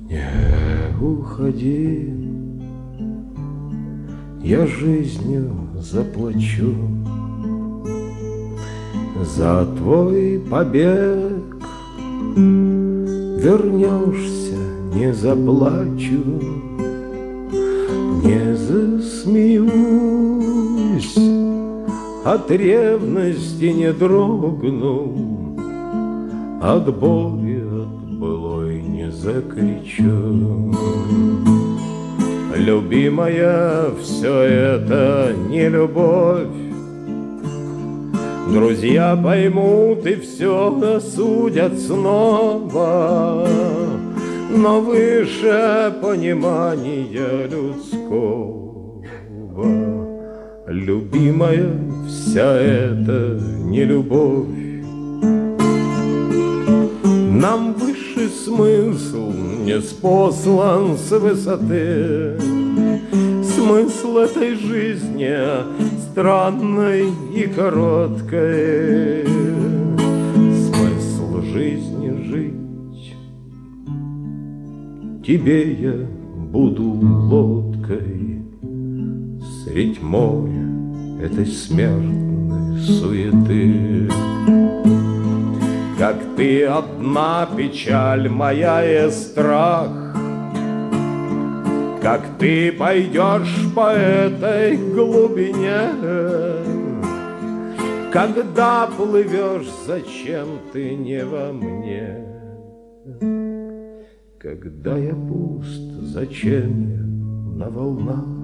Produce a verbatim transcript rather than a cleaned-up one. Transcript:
Не уходи, я жизнью заплачу за твой побег. Вернешься, не заплачу, не засмеюсь, от ревности не дрогну, от боли, от былой не закричу. Любимая, все это не любовь. Друзья поймут и все осудят снова, но выше понимания людского. Любимая, вся эта не любовь. Нам высший смысл не спослан с высоты. Смысл этой жизни странной и короткой. Смысл жизни жить. Тебе я буду лодкой средь моря этой смертной суеты. Как ты одна печаль моя и страх, как ты пойдешь по этой глубине, когда плывешь, зачем ты не во мне? Когда я пуст, зачем я на волнах?